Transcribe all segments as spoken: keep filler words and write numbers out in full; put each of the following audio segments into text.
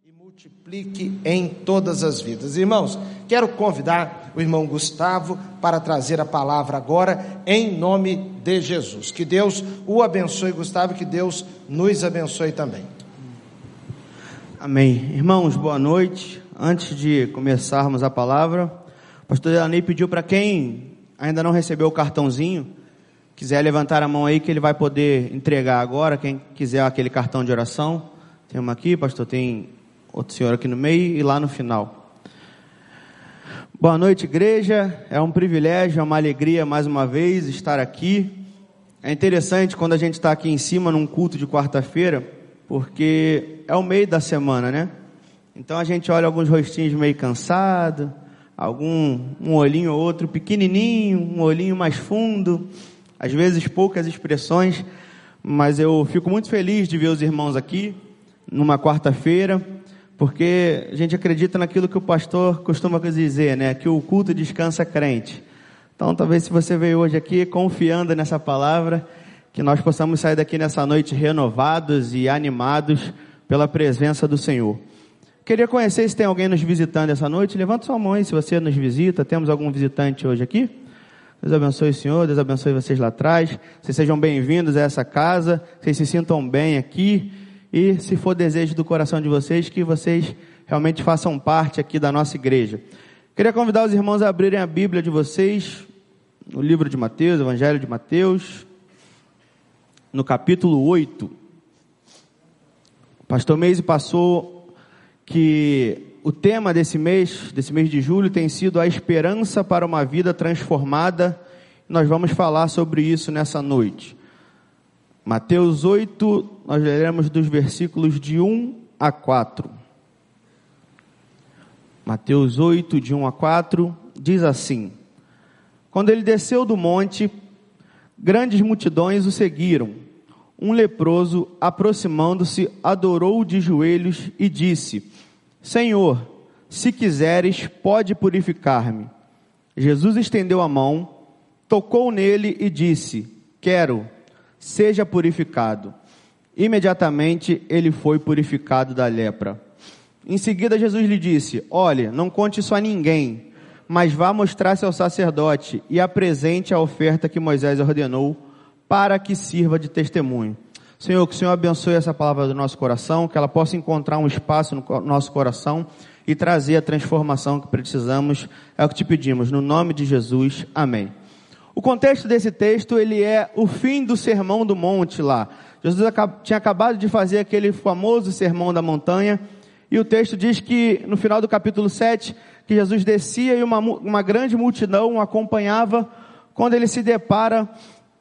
e multiplique em todas as vidas. Irmãos, quero convidar o irmão Gustavo para trazer a palavra agora, em nome de Jesus. Que Deus o abençoe, Gustavo, que Deus nos abençoe também. Amém. Irmãos, boa noite. Antes de começarmos a palavra, o pastor Delaney pediu para quem ainda não recebeu o cartãozinho, quiser levantar a mão aí que ele vai poder entregar agora. Quem quiser aquele cartão de oração, tem uma aqui, pastor, tem outro senhor aqui no meio e lá no final. Boa noite, igreja. É um privilégio, é uma alegria mais uma vez estar aqui. É interessante quando a gente está aqui em cima num culto de quarta-feira, porque é o meio da semana, né? Então a gente olha alguns rostinhos meio cansados, algum um olhinho ou outro pequenininho, um olhinho mais fundo, às vezes poucas expressões, mas eu fico muito feliz de ver os irmãos aqui numa quarta-feira, porque a gente acredita naquilo que o pastor costuma dizer, né? Que o culto descansa crente. Então talvez se você veio hoje aqui confiando nessa palavra, que nós possamos sair daqui nessa noite renovados e animados pela presença do Senhor. Queria conhecer se tem alguém nos visitando essa noite. Levanta sua mão aí se você nos visita. Temos algum visitante hoje aqui? Deus abençoe o Senhor, Deus abençoe vocês lá atrás. Vocês sejam bem-vindos a essa casa, vocês se sintam bem aqui. E se for desejo do coração de vocês, que vocês realmente façam parte aqui da nossa igreja. Queria convidar os irmãos a abrirem a Bíblia de vocês, no livro de Mateus, Evangelho de Mateus, no capítulo oito. O pastor Meise passou que o tema desse mês, desse mês de julho, tem sido a esperança para uma vida transformada. Nós vamos falar sobre isso nessa noite. Mateus oito, nós leremos dos versículos de um a quatro. Mateus oito, de um a quatro, diz assim: Quando ele desceu do monte, grandes multidões o seguiram. Um leproso, aproximando-se, adorou de joelhos e disse: Senhor, se quiseres, pode purificar-me. Jesus estendeu a mão, tocou nele e disse: Quero, seja purificado. Imediatamente ele foi purificado da lepra. Em seguida Jesus lhe disse: Olhe, não conte isso a ninguém, mas vá mostrar-se ao sacerdote e apresente a oferta que Moisés ordenou, para que sirva de testemunho. Senhor, que o Senhor abençoe essa palavra do nosso coração, que ela possa encontrar um espaço no nosso coração e trazer a transformação que precisamos. É o que te pedimos, no nome de Jesus, amém. O contexto desse texto, ele é o fim do Sermão do Monte lá. Jesus tinha acabado de fazer aquele famoso Sermão da Montanha, e o texto diz que, no final do capítulo sete, que Jesus descia e uma, uma grande multidão o acompanhava, quando ele se depara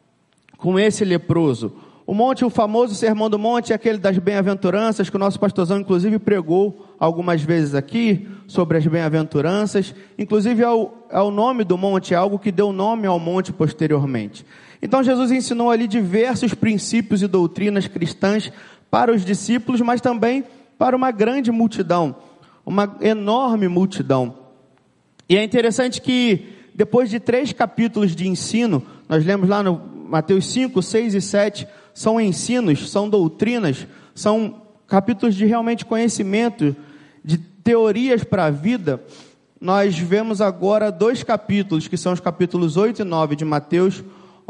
com esse leproso. O monte, o famoso Sermão do Monte, é aquele das bem-aventuranças, que o nosso pastorzão, inclusive, pregou algumas vezes aqui, sobre as bem-aventuranças. Inclusive, é o, é o nome do monte, é algo que deu nome ao monte posteriormente. Então, Jesus ensinou ali diversos princípios e doutrinas cristãs para os discípulos, mas também para uma grande multidão, uma enorme multidão. E é interessante que, depois de três capítulos de ensino, nós lemos lá no Mateus cinco, seis e sete, são ensinos, são doutrinas, são capítulos de realmente conhecimento, de teorias para a vida. Nós vemos agora dois capítulos, que são os capítulos oito e nove de Mateus,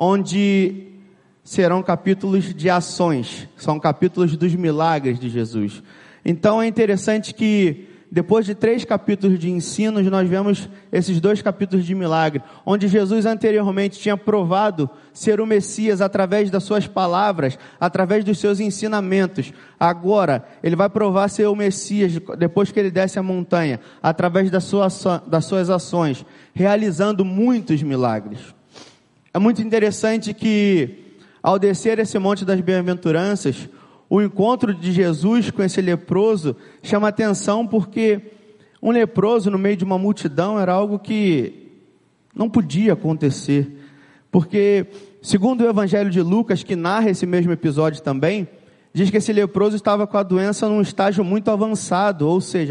onde serão capítulos de ações, são capítulos dos milagres de Jesus. Então é interessante que, depois de três capítulos de ensinos, nós vemos esses dois capítulos de milagre, onde Jesus anteriormente tinha provado ser o Messias através das suas palavras, através dos seus ensinamentos. Agora, ele vai provar ser o Messias depois que ele desce a montanha, através da sua, das suas ações, realizando muitos milagres. É muito interessante que, ao descer esse monte das bem-aventuranças, o encontro de Jesus com esse leproso chama atenção, porque um leproso no meio de uma multidão era algo que não podia acontecer. Porque, segundo o Evangelho de Lucas, que narra esse mesmo episódio também, diz que esse leproso estava com a doença num estágio muito avançado, ou seja,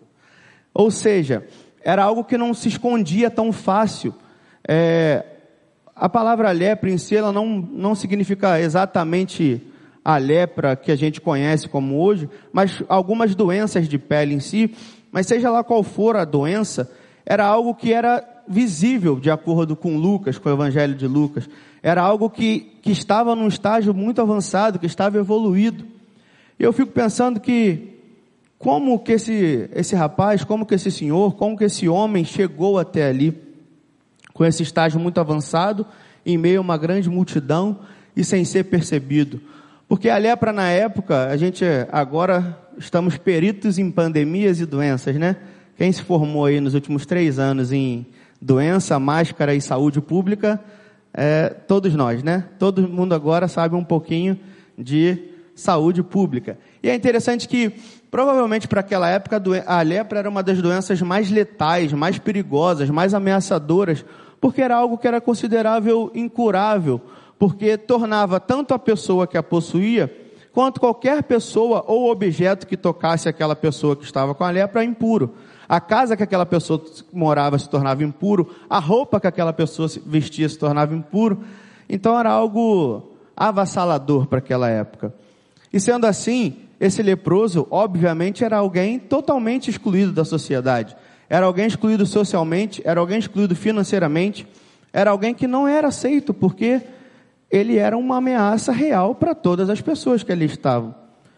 ou seja, era algo que não se escondia tão fácil. É, a palavra lepra em si, ela não, não significa exatamente a lepra que a gente conhece como hoje, mas algumas doenças de pele em si, mas seja lá qual for a doença, era algo que era visível, de acordo com Lucas, com o Evangelho de Lucas. Era algo que, que estava num estágio muito avançado, que estava evoluído. E eu fico pensando que, como que esse, esse rapaz, como que esse senhor, como que esse homem chegou até ali, com esse estágio muito avançado, em meio a uma grande multidão, e sem ser percebido. Porque a lepra na época, a gente agora estamos peritos em pandemias e doenças, né? Quem se formou aí nos últimos três anos em doença, máscara e saúde pública, é, todos nós, né? Todo mundo agora sabe um pouquinho de saúde pública. E é interessante que, provavelmente para aquela época, a lepra era uma das doenças mais letais, mais perigosas, mais ameaçadoras, porque era algo que era considerável incurável, porque tornava tanto a pessoa que a possuía, quanto qualquer pessoa ou objeto que tocasse aquela pessoa que estava com a lepra impuro. A casa que aquela pessoa morava se tornava impuro, a roupa que aquela pessoa vestia se tornava impuro. Então era algo avassalador para aquela época. E sendo assim, esse leproso, obviamente, era alguém totalmente excluído da sociedade. Era alguém excluído socialmente, era alguém excluído financeiramente, era alguém que não era aceito, porque ele era uma ameaça real para todas as pessoas que ali estavam.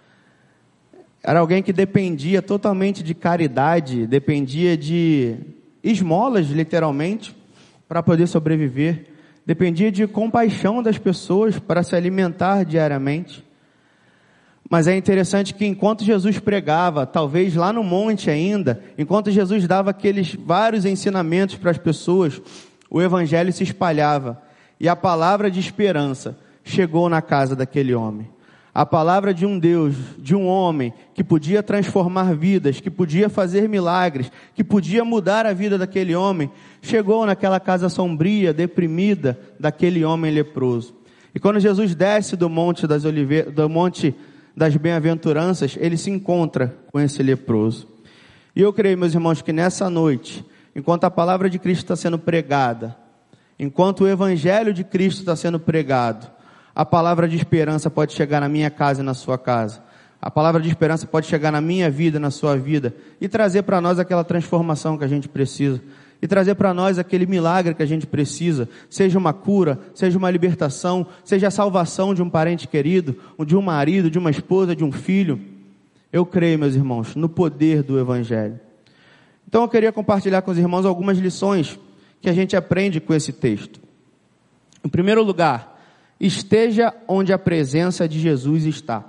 Era alguém que dependia totalmente de caridade, dependia de esmolas, literalmente, para poder sobreviver. Dependia de compaixão das pessoas para se alimentar diariamente. Mas é interessante que enquanto Jesus pregava, talvez lá no monte ainda, enquanto Jesus dava aqueles vários ensinamentos para as pessoas, o evangelho se espalhava. E a palavra de esperança chegou na casa daquele homem. A palavra de um Deus, de um homem, que podia transformar vidas, que podia fazer milagres, que podia mudar a vida daquele homem, chegou naquela casa sombria, deprimida, daquele homem leproso. E quando Jesus desce do monte das oliveiras, do monte das bem-aventuranças, ele se encontra com esse leproso. E eu creio, meus irmãos, que nessa noite, enquanto a palavra de Cristo está sendo pregada, enquanto o evangelho de Cristo está sendo pregado, a palavra de esperança pode chegar na minha casa e na sua casa. A palavra de esperança pode chegar na minha vida e na sua vida e trazer para nós aquela transformação que a gente precisa. E trazer para nós aquele milagre que a gente precisa. Seja uma cura, seja uma libertação, seja a salvação de um parente querido, de um marido, de uma esposa, de um filho. Eu creio, meus irmãos, no poder do evangelho. Então eu queria compartilhar com os irmãos algumas lições que a gente aprende com esse texto. Em primeiro lugar, esteja onde a presença de Jesus está.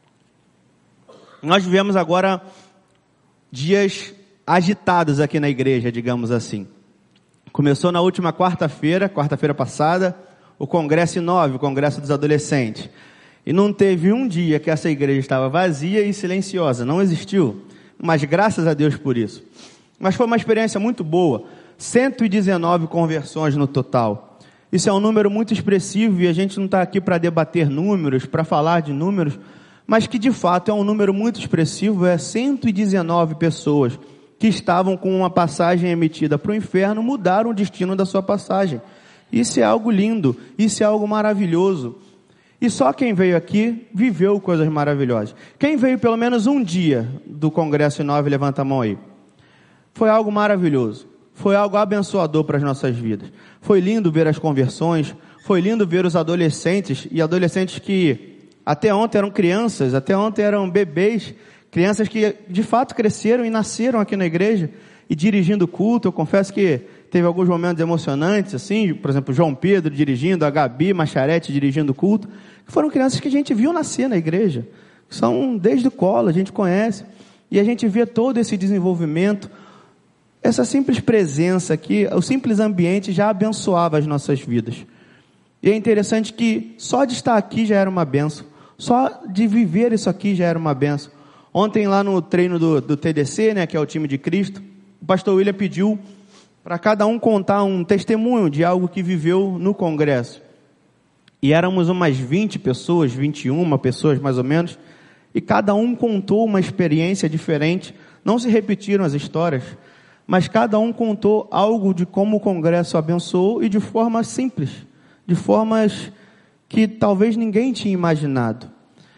Nós vivemos agora dias agitados aqui na igreja, digamos assim. Começou na última quarta-feira, quarta-feira passada, o Congresso I nove, o Congresso dos Adolescentes. E não teve um dia que essa igreja estava vazia e silenciosa, não existiu. Mas graças a Deus por isso. Mas foi uma experiência muito boa, cento e dezenove conversões no total. Isso é um número muito expressivo e a gente não está aqui para debater números, para falar de números, mas que de fato é um número muito expressivo, é cento e dezenove pessoas que estavam com uma passagem emitida para o inferno, mudaram o destino da sua passagem. Isso é algo lindo, isso é algo maravilhoso. E só quem veio aqui viveu coisas maravilhosas. Quem veio pelo menos um dia do Congresso I nove, levanta a mão aí. Foi algo maravilhoso. Foi algo abençoador para as nossas vidas. Foi lindo ver as conversões, foi lindo ver os adolescentes, e adolescentes que até ontem eram crianças, até ontem eram bebês, crianças que de fato cresceram e nasceram aqui na igreja, e dirigindo o culto. Eu confesso que teve alguns momentos emocionantes, assim, por exemplo, João Pedro dirigindo, a Gabi Macharete dirigindo o culto, que foram crianças que a gente viu nascer na igreja, que são desde o colo, a gente conhece, e a gente vê todo esse desenvolvimento. Essa simples presença aqui, o simples ambiente já abençoava as nossas vidas. E é interessante que só de estar aqui já era uma benção. Só de viver isso aqui já era uma benção. Ontem lá no treino do, do T D C, né, que é o time de Cristo, o pastor William pediu para cada um contar um testemunho de algo que viveu no congresso. E éramos umas vinte pessoas, vinte e uma pessoas mais ou menos, e cada um contou uma experiência diferente. Não se repetiram as histórias, mas cada um contou algo de como o congresso abençoou, e de forma simples, de formas que talvez ninguém tinha imaginado.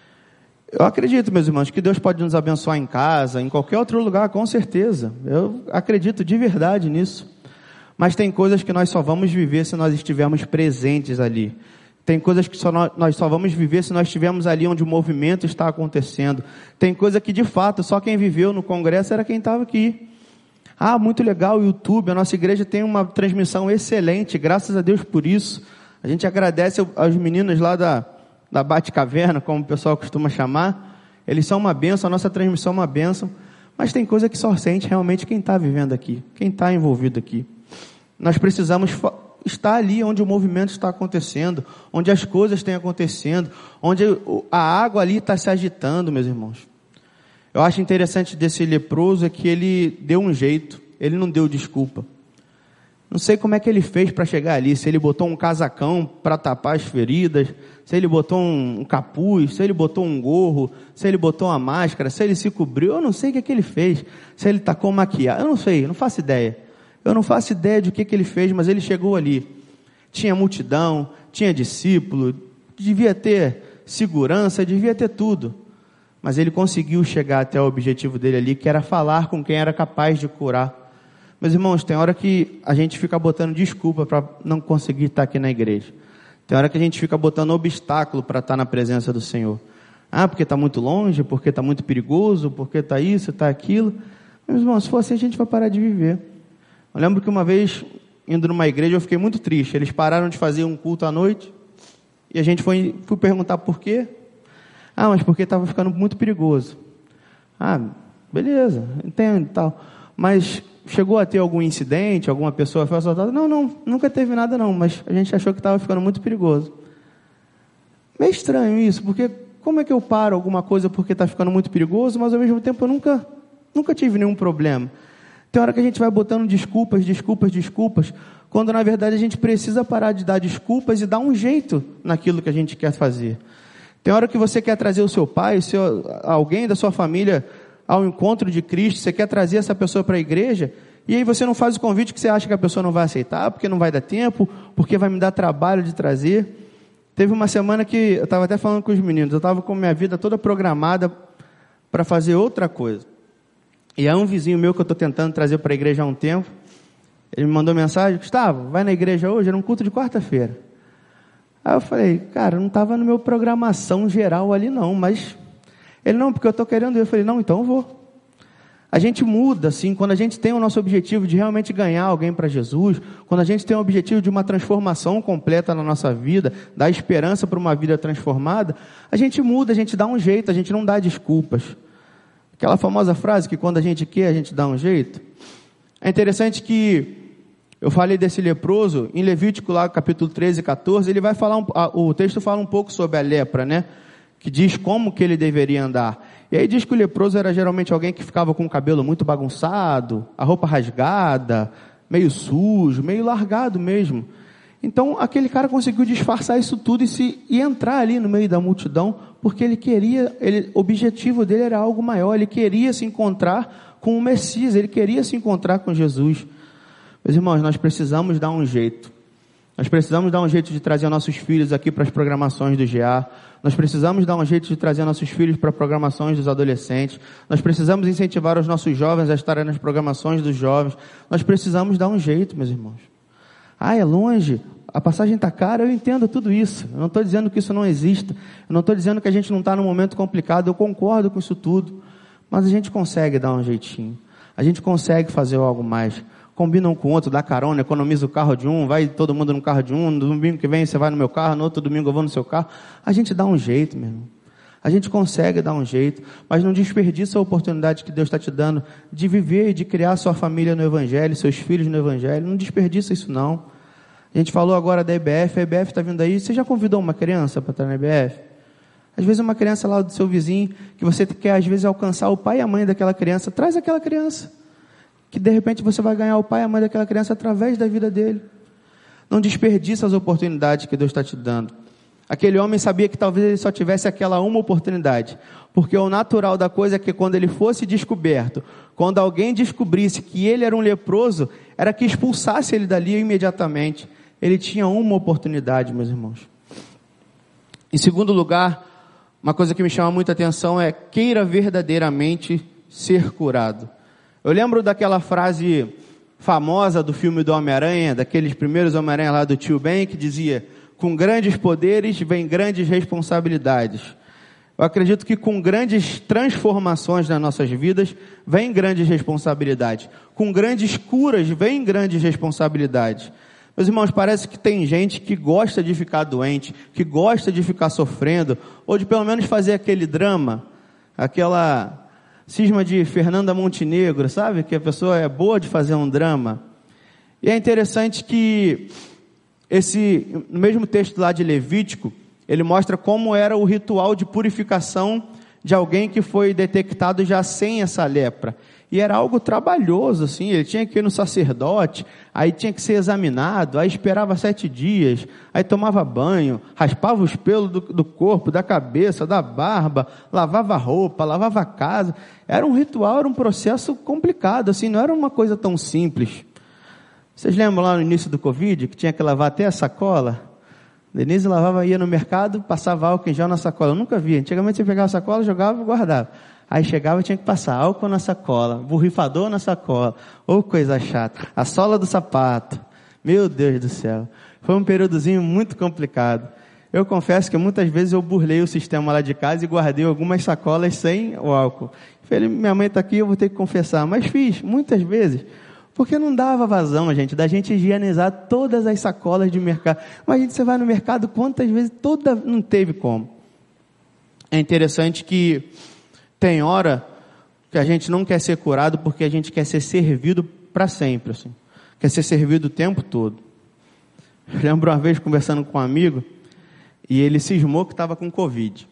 Eu acredito, meus irmãos, que Deus pode nos abençoar em casa, em qualquer outro lugar, com certeza. Eu acredito de verdade nisso. Mas tem coisas que nós só vamos viver se nós estivermos presentes ali. Tem coisas que só nós, nós só vamos viver se nós estivermos ali onde o movimento está acontecendo. Tem coisa que, de fato, só quem viveu no congresso era quem estava aqui. Ah, muito legal o YouTube, a nossa igreja tem uma transmissão excelente, graças a Deus por isso. A gente agradece aos meninos lá da... da Bate-Caverna, como o pessoal costuma chamar. Eles são uma bênção, a nossa transmissão é uma bênção, mas tem coisa que só sente realmente quem está vivendo aqui, quem está envolvido aqui. Nós precisamos estar ali onde o movimento está acontecendo, onde as coisas estão acontecendo, onde a água ali está se agitando, meus irmãos. Eu acho interessante desse leproso é que ele deu um jeito, ele não deu desculpa. Não sei como é que ele fez para chegar ali, se ele botou um casacão para tapar as feridas, se ele botou um capuz, se ele botou um gorro, se ele botou uma máscara, se ele se cobriu, eu não sei o que é que ele fez, se ele tacou maquiagem, eu não sei, eu não faço ideia. Eu não faço ideia de o que, que ele fez, mas ele chegou ali. Tinha multidão, tinha discípulo, devia ter segurança, devia ter tudo. Mas ele conseguiu chegar até o objetivo dele ali, que era falar com quem era capaz de curar. Meus irmãos, tem hora que a gente fica botando desculpa para não conseguir estar aqui na igreja. Tem hora que a gente fica botando obstáculo para estar na presença do Senhor. Ah, porque está muito longe, porque está muito perigoso, porque está isso, está aquilo. Meus irmãos, se for assim, a gente vai parar de viver. Eu lembro que uma vez, indo numa igreja, eu fiquei muito triste. Eles pararam de fazer um culto à noite e a gente foi, foi perguntar por quê. Ah, mas porque estava ficando muito perigoso. Ah, beleza, entendo e tal. Mas chegou a ter algum incidente, alguma pessoa foi assaltada? Não, não, nunca teve nada não, mas a gente achou que estava ficando muito perigoso. Meio estranho isso, porque como é que eu paro alguma coisa porque está ficando muito perigoso, mas ao mesmo tempo eu nunca, nunca tive nenhum problema. Tem hora que a gente vai botando desculpas, desculpas, desculpas, quando na verdade a gente precisa parar de dar desculpas e dar um jeito naquilo que a gente quer fazer. Tem hora que você quer trazer o seu pai, o seu, alguém da sua família ao encontro de Cristo, você quer trazer essa pessoa para a igreja, e aí você não faz o convite que você acha que a pessoa não vai aceitar, porque não vai dar tempo, porque vai me dar trabalho de trazer. Teve uma semana que, eu estava até falando com os meninos, eu estava com a minha vida toda programada para fazer outra coisa. E aí um vizinho meu que eu estou tentando trazer para a igreja há um tempo, ele me mandou mensagem: Gustavo, vai na igreja hoje? Era um culto de quarta-feira. Aí eu falei, cara, não estava no meu programação geral ali não, mas... Ele, não, porque eu estou querendo ir. Eu falei, não, então eu vou. A gente muda, assim, quando a gente tem o nosso objetivo de realmente ganhar alguém para Jesus, quando a gente tem o objetivo de uma transformação completa na nossa vida, dar esperança para uma vida transformada, a gente muda, a gente dá um jeito, a gente não dá desculpas. Aquela famosa frase que quando a gente quer, a gente dá um jeito. É interessante que eu falei desse leproso, em Levítico, lá capítulo treze e quatorze, ele vai falar, um, o texto fala um pouco sobre a lepra, né? Que diz como que ele deveria andar. E aí diz que o leproso era geralmente alguém que ficava com o cabelo muito bagunçado, a roupa rasgada, meio sujo, meio largado mesmo. Então aquele cara conseguiu disfarçar isso tudo e, se, e entrar ali no meio da multidão, porque ele queria, ele, o objetivo dele era algo maior, ele queria se encontrar com o Messias, ele queria se encontrar com Jesus. Meus irmãos, nós precisamos dar um jeito. Nós precisamos dar um jeito de trazer nossos filhos aqui para as programações do G A. Nós precisamos dar um jeito de trazer nossos filhos para programações dos adolescentes. Nós precisamos incentivar os nossos jovens a estarem nas programações dos jovens. Nós precisamos dar um jeito, meus irmãos. Ah, é longe, a passagem está cara, eu entendo tudo isso. Eu não estou dizendo que isso não exista. Eu não estou dizendo que a gente não está num momento complicado. Eu concordo com isso tudo. Mas a gente consegue dar um jeitinho. A gente consegue fazer algo mais. Combina um com o outro, dá carona, economiza o carro de um, vai todo mundo no carro de um, no domingo que vem você vai no meu carro, no outro domingo eu vou no seu carro. A gente dá um jeito, meu irmão. A gente consegue dar um jeito, mas não desperdiça a oportunidade que Deus está te dando de viver e de criar sua família no Evangelho, seus filhos no Evangelho. Não desperdiça isso não. A gente falou agora da E B F, a E B F está vindo aí. Você já convidou uma criança para estar na E B F? Às vezes uma criança lá do seu vizinho, que você quer às vezes alcançar o pai e a mãe daquela criança, traz aquela criança. Que de repente você vai ganhar o pai e a mãe daquela criança através da vida dele. Não desperdiça as oportunidades que Deus está te dando. Aquele homem sabia que talvez ele só tivesse aquela uma oportunidade, porque o natural da coisa é que quando ele fosse descoberto, quando alguém descobrisse que ele era um leproso, era que expulsasse ele dali imediatamente. Ele tinha uma oportunidade, meus irmãos. Em segundo lugar, uma coisa que me chama muita atenção é: queira verdadeiramente ser curado. Eu lembro daquela frase famosa do filme do Homem-Aranha, daqueles primeiros Homem-Aranha lá do Tio Ben, que dizia: com grandes poderes vem grandes responsabilidades. Eu acredito que com grandes transformações nas nossas vidas vem grandes responsabilidades. Com grandes curas vem grandes responsabilidades. Meus irmãos, parece que tem gente que gosta de ficar doente, que gosta de ficar sofrendo, ou de pelo menos fazer aquele drama, aquela cisma de Fernanda Montenegro, sabe? Que a pessoa é boa de fazer um drama. E é interessante que esse, no mesmo texto lá de Levítico, ele mostra como era o ritual de purificação de alguém que foi detectado já sem essa lepra. E era algo trabalhoso, assim, ele tinha que ir no sacerdote, aí tinha que ser examinado, aí esperava sete dias, aí tomava banho, raspava os pelos do, do corpo, da cabeça, da barba, lavava a roupa, lavava a casa. Era um ritual, era um processo complicado, assim, não era uma coisa tão simples. Vocês lembram lá no início do Covid, que tinha que lavar até a sacola? Denise lavava, ia no mercado, passava álcool em gel na sacola. Eu nunca vi. Antigamente você pegava a sacola, jogava e guardava. Aí chegava e tinha que passar álcool na sacola, borrifador na sacola. Ou coisa chata. A sola do sapato. Meu Deus do céu. Foi um períodozinho muito complicado. Eu confesso que muitas vezes eu burlei o sistema lá de casa e guardei algumas sacolas sem o álcool. Falei, minha mãe está aqui, eu vou ter que confessar. Mas fiz, muitas vezes. Porque não dava vazão, gente, da gente higienizar todas as sacolas de mercado. Mas, gente, você vai no mercado, quantas vezes, toda, não teve como. É interessante que tem hora que a gente não quer ser curado porque a gente quer ser servido para sempre, assim. Quer ser servido o tempo todo. Eu lembro uma vez conversando com um amigo, e ele cismou que estava com Covid.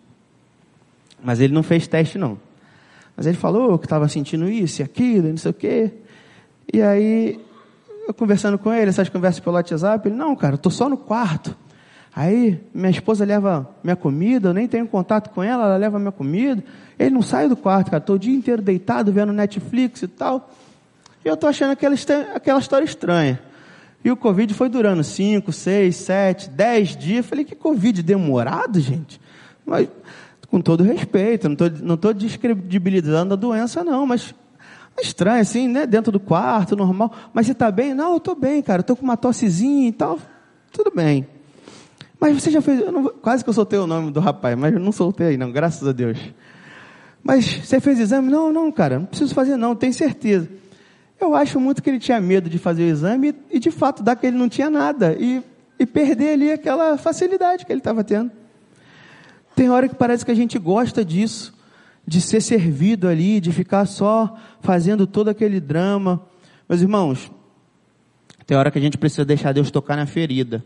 Mas ele não fez teste, não. Mas ele falou que estava sentindo isso e aquilo, não sei o quê. E aí, eu conversando com ele, essas conversas pelo WhatsApp, ele, não, cara, eu estou só no quarto. Aí, minha esposa leva minha comida, eu nem tenho contato com ela, ela leva minha comida. Ele não sai do quarto, cara, estou o dia inteiro deitado, vendo Netflix e tal. E eu estou achando aquela, aquela história estranha. E o Covid foi durando cinco, seis, sete, dez dias. Eu falei, que Covid demorado, gente? Mas, com todo respeito, não estou não estou descredibilizando a doença, não, mas... estranho assim, né? Dentro do quarto, normal. Mas você está bem? Não, eu estou bem, cara. Estou com uma tossezinha e tal. Tudo bem. Mas você já fez... Eu não, quase que eu soltei o nome do rapaz, mas eu não soltei não, graças a Deus. Mas você fez exame? Não, não, cara. Não preciso fazer não, tenho certeza. Eu acho muito que ele tinha medo de fazer o exame e, de fato, dar que ele não tinha nada. E, e perder ali aquela facilidade que ele estava tendo. Tem hora que parece que a gente gosta disso. De ser servido ali, de ficar só fazendo todo aquele drama. Meus irmãos, tem hora que a gente precisa deixar Deus tocar na ferida.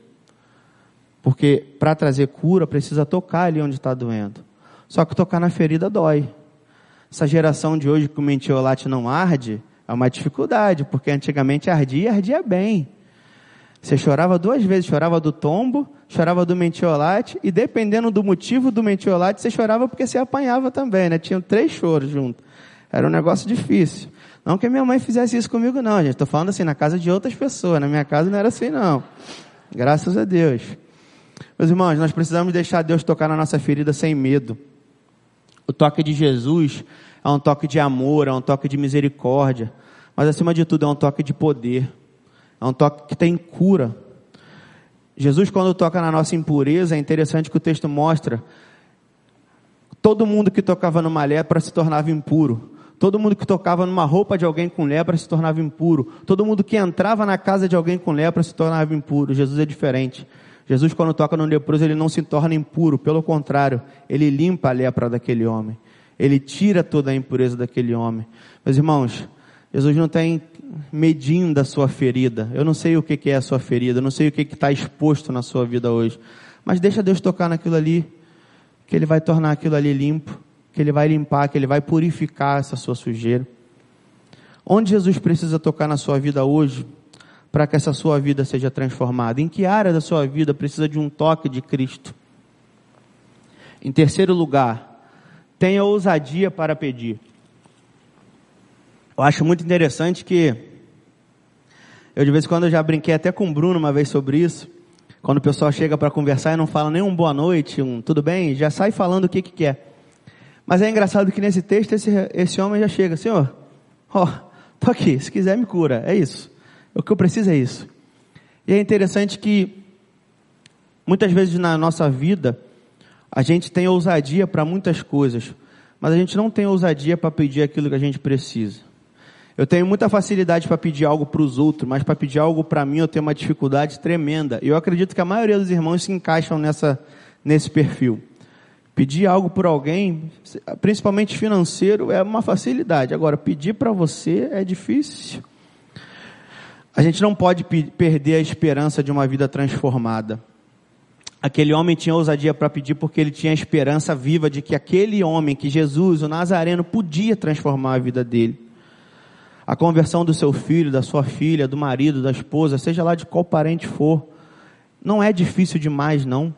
Porque para trazer cura, precisa tocar ali onde está doendo. Só que tocar na ferida dói. Essa geração de hoje que o mentiolate não arde, é uma dificuldade, porque antigamente ardia e ardia bem. Você chorava duas vezes, chorava do tombo, chorava do mentiolate, e dependendo do motivo do mentiolate, você chorava porque você apanhava também, né? Tinham três choros juntos. Era um negócio difícil. Não que minha mãe fizesse isso comigo, não, gente. Estou falando assim, na casa de outras pessoas. Na minha casa não era assim, não. Graças a Deus. Meus irmãos, nós precisamos deixar Deus tocar na nossa ferida sem medo. O toque de Jesus é um toque de amor, é um toque de misericórdia. Mas, acima de tudo, é um toque de poder. É um toque que tem cura. Jesus, quando toca na nossa impureza, é interessante que o texto mostra, todo mundo que tocava numa lepra se tornava impuro. Todo mundo que tocava numa roupa de alguém com lepra se tornava impuro. Todo mundo que entrava na casa de alguém com lepra se tornava impuro. Jesus é diferente. Jesus, quando toca no leproso, ele não se torna impuro. Pelo contrário, ele limpa a lepra daquele homem. Ele tira toda a impureza daquele homem. Meus irmãos, Jesus não tem medinho da sua ferida. Eu não sei o que é a sua ferida. Eu não sei o que está exposto na sua vida hoje. Mas deixa Deus tocar naquilo ali, que Ele vai tornar aquilo ali limpo, que Ele vai limpar, que Ele vai purificar essa sua sujeira. Onde Jesus precisa tocar na sua vida hoje, para que essa sua vida seja transformada? Em que área da sua vida precisa de um toque de Cristo? Em terceiro lugar, tenha ousadia para pedir. Eu acho muito interessante que, eu de vez em quando eu já brinquei até com o Bruno uma vez sobre isso, Quando o pessoal chega para conversar e não fala nem um boa noite, um tudo bem, já sai falando o que que quer. Mas é engraçado que nesse texto esse, esse homem já chega, Senhor, ó, tô aqui, se quiser me cura, é isso. O que eu preciso é isso. E é interessante que muitas vezes na nossa vida a gente tem ousadia para muitas coisas, mas a gente não tem ousadia para pedir aquilo que a gente precisa. Eu tenho muita facilidade para pedir algo para os outros, mas para pedir algo para mim eu tenho uma dificuldade tremenda. E eu acredito que a maioria dos irmãos se encaixam nessa, nesse perfil. Pedir algo por alguém, principalmente financeiro, é uma facilidade. Agora, pedir para você é difícil. A gente não pode pe- perder a esperança de uma vida transformada. Aquele homem tinha ousadia para pedir porque ele tinha a esperança viva de que aquele homem, que Jesus, o Nazareno, podia transformar a vida dele. A conversão do seu filho, da sua filha, do marido, da esposa, seja lá de qual parente for, não é difícil demais, não.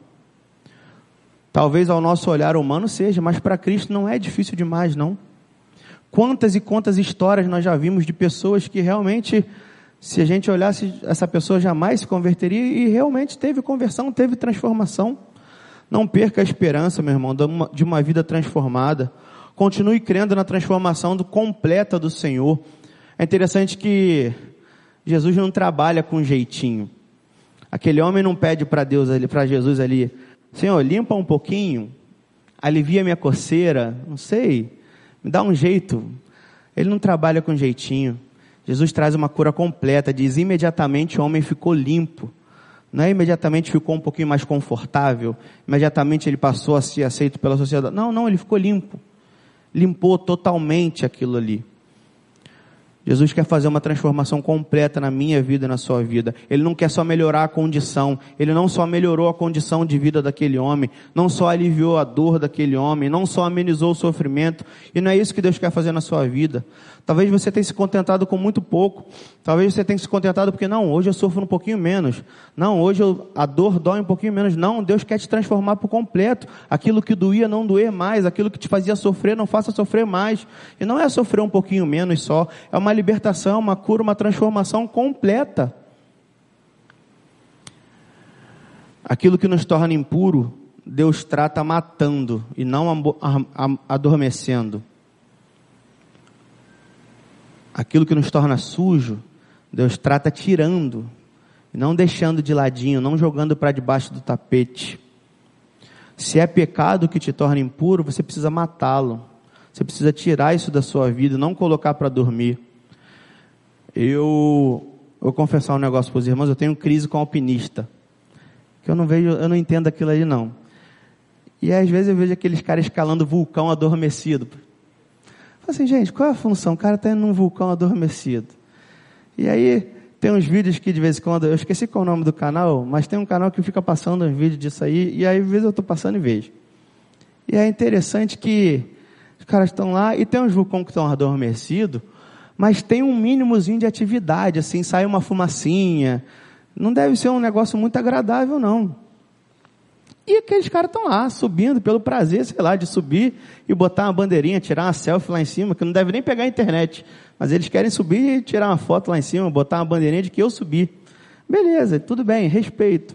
Talvez ao nosso olhar humano seja, mas para Cristo não é difícil demais, não. Quantas e quantas histórias nós já vimos de pessoas que realmente, se a gente olhasse, essa pessoa jamais se converteria e realmente teve conversão, teve transformação. Não perca a esperança, meu irmão, de uma, de uma vida transformada. Continue crendo na transformação do, completa do Senhor. É interessante que Jesus não trabalha com jeitinho. Aquele homem não pede para Deus ali, para Jesus ali, Senhor, limpa um pouquinho, alivia minha coceira, não sei, me dá um jeito. Ele não trabalha com jeitinho. Jesus traz uma cura completa, diz imediatamente o homem ficou limpo. Não é imediatamente ficou um pouquinho mais confortável, imediatamente ele passou a ser aceito pela sociedade. Não, não, ele ficou limpo. Limpou totalmente aquilo ali. Jesus quer fazer uma transformação completa na minha vida e na sua vida. Ele não quer só melhorar a condição. Ele não só melhorou a condição de vida daquele homem, não só aliviou a dor daquele homem, não só amenizou o sofrimento. E não é isso que Deus quer fazer na sua vida. Talvez você tenha se contentado com muito pouco. Talvez você tenha se contentado porque, não, hoje eu sofro um pouquinho menos. Não, hoje eu, a dor dói um pouquinho menos. Não, Deus quer te transformar por completo. Aquilo que doía não doer mais. Aquilo que te fazia sofrer não faça sofrer mais. E não é sofrer um pouquinho menos só. É uma libertação, uma cura, uma transformação completa. Aquilo que nos torna impuro, Deus trata matando e não adormecendo. Aquilo que nos torna sujo, Deus trata tirando, e não deixando de ladinho, não jogando para debaixo do tapete. Se é pecado que te torna impuro, você precisa matá-lo. Você precisa tirar isso da sua vida, não colocar para dormir. Eu vou confessar um negócio para os irmãos, eu tenho crise com alpinista. Que eu não vejo, eu não entendo aquilo ali não. E às vezes eu vejo aqueles caras escalando vulcão adormecido. Assim, gente, qual é a função? O cara está indo num vulcão adormecido. E aí, tem uns vídeos que de vez em quando, eu esqueci qual é o nome do canal, mas tem um canal que fica passando uns vídeos disso aí, e aí às vezes eu estou passando e vejo. E é interessante que os caras estão lá, e tem uns vulcões que estão adormecidos, mas tem um mínimozinho de atividade, assim, sai uma fumacinha. Não deve ser um negócio muito agradável, não. E aqueles caras estão lá, subindo pelo prazer, sei lá, de subir e botar uma bandeirinha, tirar uma selfie lá em cima, que não deve nem pegar a internet. Mas eles querem subir e tirar uma foto lá em cima, botar uma bandeirinha de que eu subi. Beleza, tudo bem, respeito.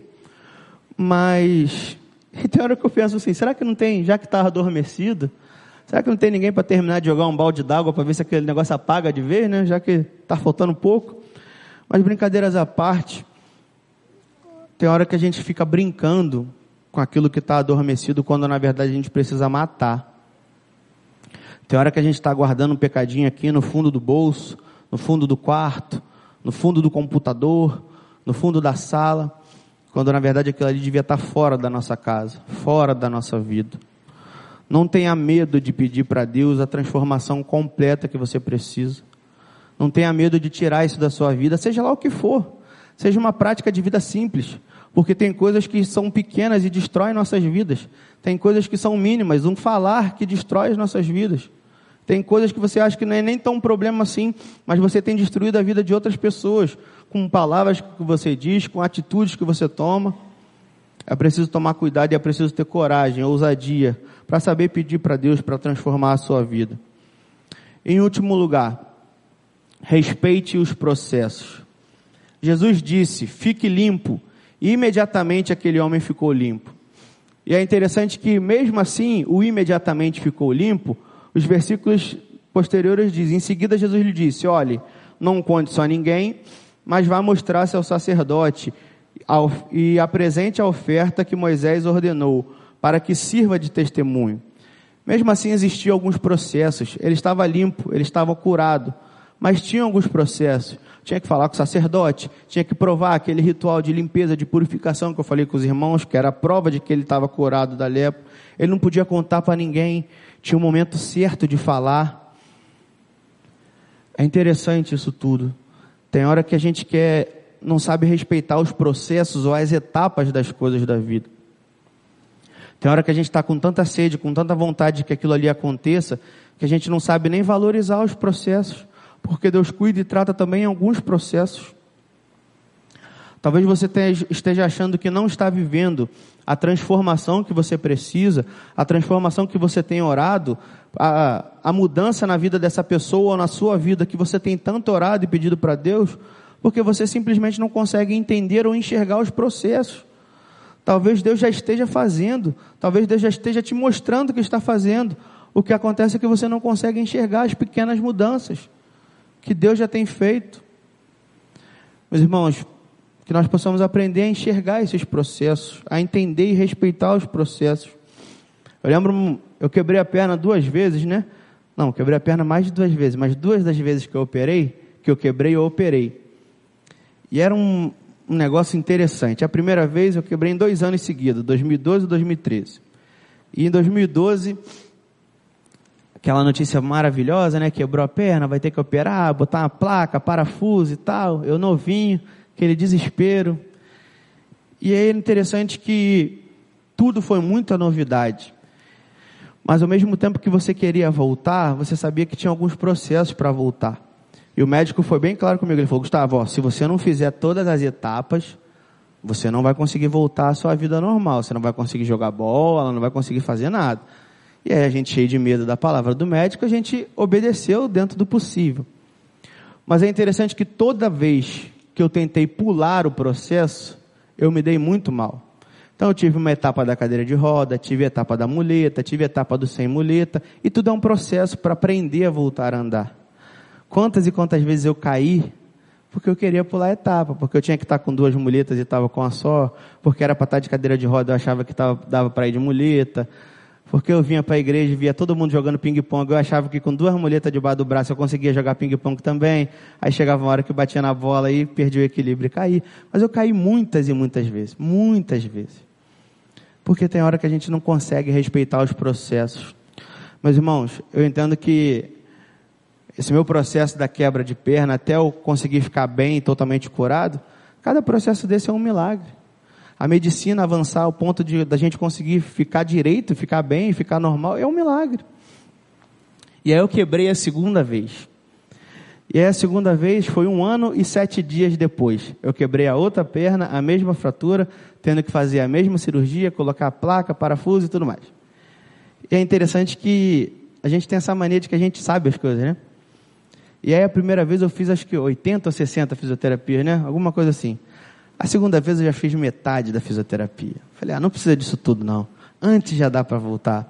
Mas, e tem hora que eu penso assim, será que não tem, já que estava adormecido, será que não tem ninguém para terminar de jogar um balde d'água para ver se aquele negócio apaga de vez, né? Já que está faltando um pouco. Mas brincadeiras à parte, tem hora que a gente fica brincando com aquilo que está adormecido, quando na verdade a gente precisa matar. Tem hora que a gente está guardando um pecadinho aqui no fundo do bolso, no fundo do quarto, no fundo do computador, no fundo da sala, quando na verdade aquilo ali devia estar fora da nossa casa, fora da nossa vida. Não tenha medo de pedir para Deus a transformação completa que você precisa. Não tenha medo de tirar isso da sua vida, seja lá o que for. Seja uma prática de vida simples. Porque tem coisas que são pequenas e destroem nossas vidas. Tem coisas que são mínimas, um falar que destrói as nossas vidas. Tem coisas que você acha que não é nem tão problema assim, mas você tem destruído a vida de outras pessoas, com palavras que você diz, com atitudes que você toma. É preciso tomar cuidado e é preciso ter coragem, ousadia, para saber pedir para Deus para transformar a sua vida. Em último lugar, respeite os processos. Jesus disse, fique limpo, E imediatamente aquele homem ficou limpo. E é interessante que, mesmo assim, o imediatamente ficou limpo, os versículos posteriores dizem, em seguida Jesus lhe disse, olhe, não conte isso a ninguém, mas vá mostrar-se ao sacerdote e apresente a oferta que Moisés ordenou, para que sirva de testemunho. Mesmo assim, existiam alguns processos. Ele estava limpo, ele estava curado, mas tinha alguns processos. Tinha que falar com o sacerdote, tinha que provar aquele ritual de limpeza, de purificação que eu falei com os irmãos, que era a prova de que ele estava curado da lepra. Ele não podia contar para ninguém, tinha um momento certo de falar. É interessante isso tudo. Tem hora que a gente quer, não sabe respeitar os processos ou as etapas das coisas da vida. Tem hora que a gente está com tanta sede, com tanta vontade de que aquilo ali aconteça, que a gente não sabe nem valorizar os processos, porque Deus cuida e trata também alguns processos. Talvez você esteja achando que não está vivendo a transformação que você precisa, a transformação que você tem orado, a, a mudança na vida dessa pessoa ou na sua vida que você tem tanto orado e pedido para Deus, porque você simplesmente não consegue entender ou enxergar os processos. Talvez Deus já esteja fazendo, talvez Deus já esteja te mostrando o que está fazendo. O que acontece é que você não consegue enxergar as pequenas mudanças que Deus já tem feito. Meus irmãos, que nós possamos aprender a enxergar esses processos, a entender e respeitar os processos. Eu lembro, eu quebrei a perna duas vezes, né? Não, quebrei a perna mais de duas vezes, mas duas das vezes que eu operei, que eu quebrei, eu operei. E era um, um negócio interessante. A primeira vez eu quebrei em dois anos seguidos, dois mil e doze e dois mil e treze. E em dois mil e doze... aquela notícia maravilhosa, né? Quebrou a perna, vai ter que operar, botar uma placa, parafuso e tal. Eu novinho, aquele desespero. E é interessante que tudo foi muita novidade. Mas ao mesmo tempo que você queria voltar, você sabia que tinha alguns processos para voltar. E o médico foi bem claro comigo. Ele falou, Gustavo, ó, se você não fizer todas as etapas, você não vai conseguir voltar à sua vida normal. Você não vai conseguir jogar bola, não vai conseguir fazer nada. E aí a gente, cheio de medo da palavra do médico, a gente obedeceu dentro do possível. Mas é interessante que toda vez que eu tentei pular o processo, eu me dei muito mal. Então eu tive uma etapa da cadeira de roda, tive a etapa da muleta, tive a etapa do sem muleta, e tudo é um processo para aprender a voltar a andar. Quantas e quantas vezes eu caí, porque eu queria pular a etapa, porque eu tinha que estar com duas muletas e estava com a só, porque era para estar de cadeira de roda, eu achava que tava, dava para ir de muleta, porque eu vinha para a igreja e via todo mundo jogando ping-pong, eu achava que com duas muletas debaixo do braço eu conseguia jogar ping-pong também, aí chegava uma hora que eu batia na bola e perdi o equilíbrio e caí. Mas eu caí muitas e muitas vezes, muitas vezes. Porque tem hora que a gente não consegue respeitar os processos. Meus irmãos, eu entendo que esse meu processo da quebra de perna, até eu conseguir ficar bem, totalmente curado, cada processo desse é um milagre. A medicina avançar ao ponto de da gente conseguir ficar direito, ficar bem, ficar normal, é um milagre. E aí eu quebrei a segunda vez. E aí a segunda vez foi um ano e sete dias depois. Eu quebrei a outra perna, a mesma fratura, tendo que fazer a mesma cirurgia, colocar a placa, parafuso e tudo mais. E é interessante que a gente tem essa mania de que a gente sabe as coisas, né? E aí a primeira vez eu fiz acho que oitenta ou sessenta fisioterapias, né? Alguma coisa assim. A segunda vez eu já fiz metade da fisioterapia. Falei, ah, não precisa disso tudo não. Antes já dá para voltar.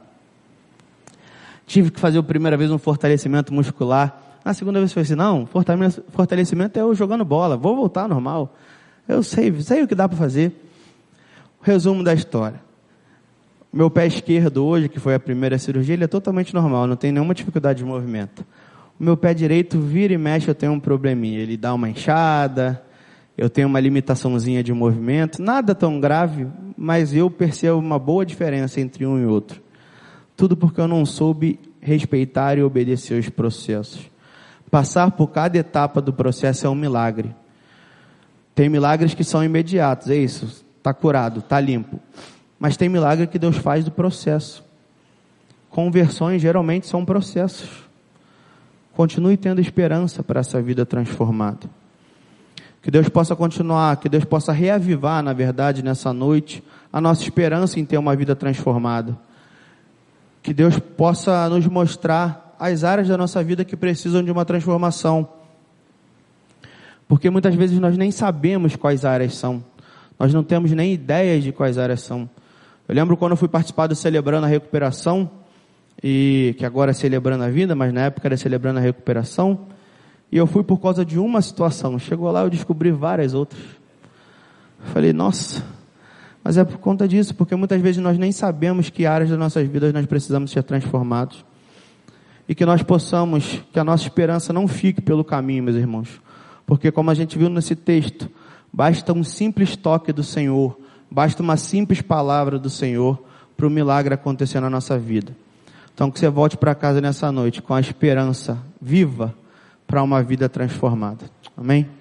Tive que fazer a primeira vez um fortalecimento muscular. Na segunda vez eu falei assim, não, fortalecimento é eu jogando bola, vou voltar ao normal. Eu sei, sei o que dá para fazer. Resumo da história. O meu pé esquerdo hoje, que foi a primeira cirurgia, ele é totalmente normal, não tem nenhuma dificuldade de movimento. O meu pé direito, vira e mexe, eu tenho um probleminha. Ele dá uma inchada, eu tenho uma limitaçãozinha de movimento, nada tão grave, mas eu percebo uma boa diferença entre um e outro. Tudo porque eu não soube respeitar e obedecer os processos. Passar por cada etapa do processo é um milagre. Tem milagres que são imediatos, é isso, está curado, está limpo. Mas tem milagre que Deus faz do processo. Conversões geralmente são processos. Continue tendo esperança para essa vida transformada. Que Deus possa continuar, que Deus possa reavivar, na verdade, nessa noite, a nossa esperança em ter uma vida transformada. Que Deus possa nos mostrar as áreas da nossa vida que precisam de uma transformação. Porque muitas vezes nós nem sabemos quais áreas são. nós não temos nem ideia de quais áreas são. Eu lembro quando eu fui participar do Celebrando a Recuperação, e que agora é Celebrando a Vida, mas na época era Celebrando a Recuperação, e eu fui por causa de uma situação. Chegou lá, eu descobri várias outras. Falei, nossa, mas é por conta disso, porque muitas vezes nós nem sabemos que áreas das nossas vidas nós precisamos ser transformados. E que nós possamos, que a nossa esperança não fique pelo caminho, meus irmãos. Porque como a gente viu nesse texto, basta um simples toque do Senhor, basta uma simples palavra do Senhor para o milagre acontecer na nossa vida. Então que você volte para casa nessa noite com a esperança viva para uma vida transformada. Amém?